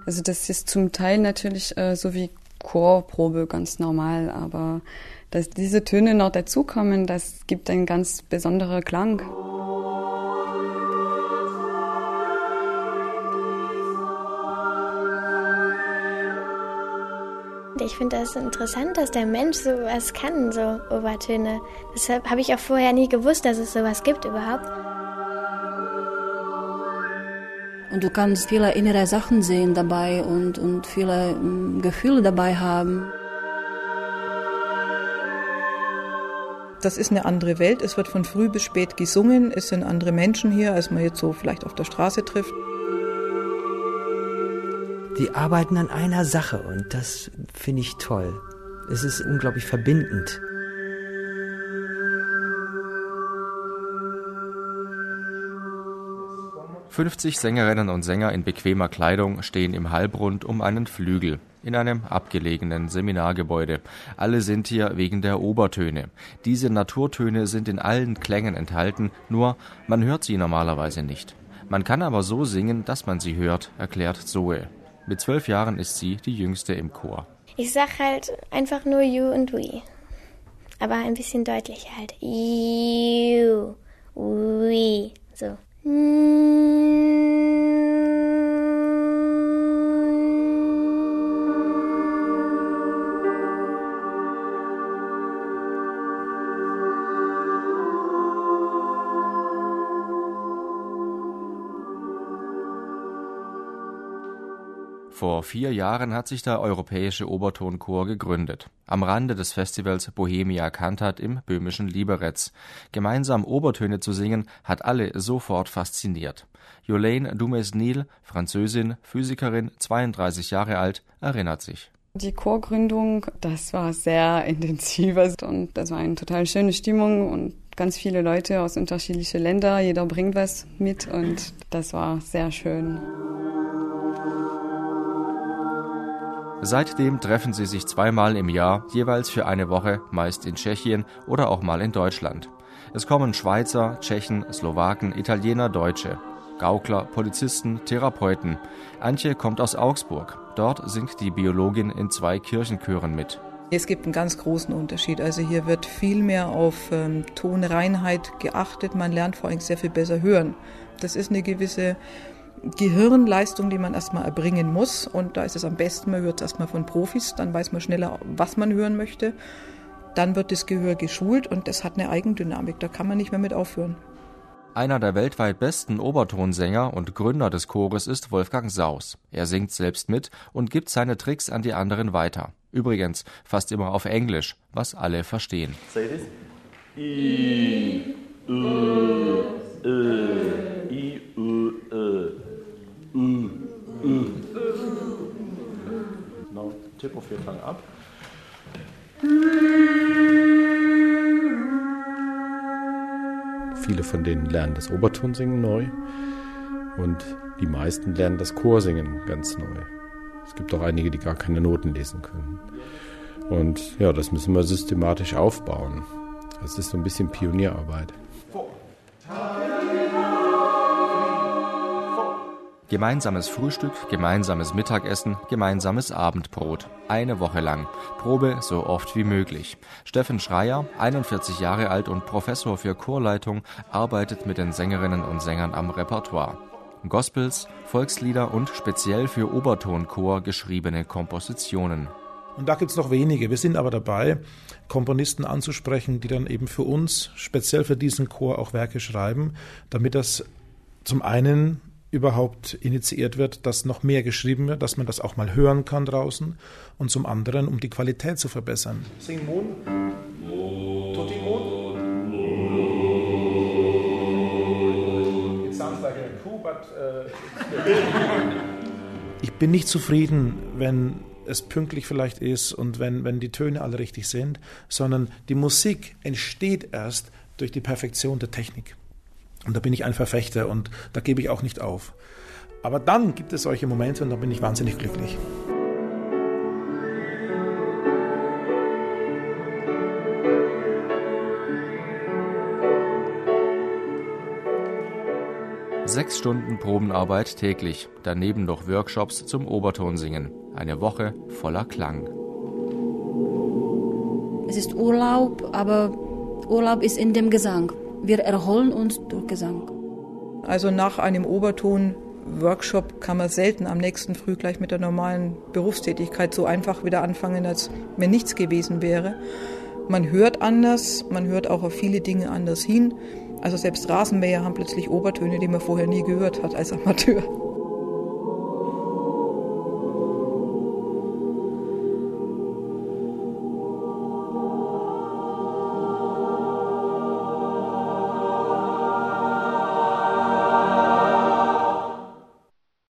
Also das ist zum Teil natürlich so wie Chorprobe ganz normal, aber dass diese Töne noch dazukommen, das gibt einen ganz besonderen Klang. Ich finde das interessant, dass der Mensch sowas kann, so Obertöne. Deshalb habe ich auch vorher nie gewusst, dass es sowas gibt überhaupt. Und du kannst viele innere Sachen sehen dabei und viele Gefühle dabei haben. Das ist eine andere Welt. Es wird von früh bis spät gesungen. Es sind andere Menschen hier, als man jetzt so vielleicht auf der Straße trifft. Die arbeiten an einer Sache und das finde ich toll. Es ist unglaublich verbindend. »50 Sängerinnen und Sänger in bequemer Kleidung stehen im Halbrund um einen Flügel in einem abgelegenen Seminargebäude. Alle sind hier wegen der Obertöne. Diese Naturtöne sind in allen Klängen enthalten, nur man hört sie normalerweise nicht. Man kann aber so singen, dass man sie hört«, erklärt Zoe. Mit 12 Jahren ist sie die Jüngste im Chor. Ich sag halt einfach nur you und we. Aber ein bisschen deutlicher halt. You, we, so. Vor 4 Jahren hat sich der Europäische Obertonchor gegründet. Am Rande des Festivals Bohemia Cantat im böhmischen Liberec. Gemeinsam Obertöne zu singen, hat alle sofort fasziniert. Jolaine Dumesnil, Französin, Physikerin, 32 Jahre alt, erinnert sich. Die Chorgründung, das war sehr intensiv und das war eine total schöne Stimmung und ganz viele Leute aus unterschiedlichen Ländern. Jeder bringt was mit und das war sehr schön. Seitdem treffen sie sich 2-mal im Jahr, jeweils für eine Woche, meist in Tschechien oder auch mal in Deutschland. Es kommen Schweizer, Tschechen, Slowaken, Italiener, Deutsche, Gaukler, Polizisten, Therapeuten. Antje kommt aus Augsburg. Dort singt die Biologin in 2 Kirchenchören mit. Es gibt einen ganz großen Unterschied. Also hier wird viel mehr auf Tonreinheit geachtet. Man lernt vor allem sehr viel besser hören. Das ist eine gewisse Gehirnleistung, die man erstmal erbringen muss. Und da ist es am besten, man hört es erstmal von Profis, dann weiß man schneller, was man hören möchte. Dann wird das Gehör geschult und das hat eine Eigendynamik, da kann man nicht mehr mit aufhören. Einer der weltweit besten Obertonsänger und Gründer des Chores ist Wolfgang Saus. Er singt selbst mit und gibt seine Tricks an die anderen weiter. Übrigens fast immer auf Englisch, was alle verstehen. Say this. I, U, I, U, Now, tip of your tongue up. Viele von denen lernen das Obertonsingen neu und die meisten lernen das Chorsingen ganz neu. Es gibt auch einige, die gar keine Noten lesen können. Und ja, das müssen wir systematisch aufbauen. Das ist so ein bisschen Pionierarbeit. Gemeinsames Frühstück, gemeinsames Mittagessen, gemeinsames Abendbrot. Eine Woche lang. Probe so oft wie möglich. Steffen Schreier, 41 Jahre alt und Professor für Chorleitung, arbeitet mit den Sängerinnen und Sängern am Repertoire. Gospels, Volkslieder und speziell für Obertonchor geschriebene Kompositionen. Und da gibt es noch wenige. Wir sind aber dabei, Komponisten anzusprechen, die dann eben für uns, speziell für diesen Chor, auch Werke schreiben, damit das zum einen überhaupt initiiert wird, dass noch mehr geschrieben wird, dass man das auch mal hören kann draußen und zum anderen, um die Qualität zu verbessern. Sing Mon. Tutti Mon. It sounds like a coup, but Ich bin nicht zufrieden, wenn es pünktlich vielleicht ist und wenn die Töne alle richtig sind, sondern die Musik entsteht erst durch die Perfektion der Technik. Und da bin ich ein Verfechter und da gebe ich auch nicht auf. Aber dann gibt es solche Momente und da bin ich wahnsinnig glücklich. 6 Stunden Probenarbeit täglich, daneben noch Workshops zum Obertonsingen. Eine Woche voller Klang. Es ist Urlaub, aber Urlaub ist in dem Gesang. Wir erholen uns durch Gesang. Also nach einem Oberton-Workshop kann man selten am nächsten Früh gleich mit der normalen Berufstätigkeit so einfach wieder anfangen, als wenn nichts gewesen wäre. Man hört anders, man hört auch auf viele Dinge anders hin. Also selbst Rasenmäher haben plötzlich Obertöne, die man vorher nie gehört hat als Amateur.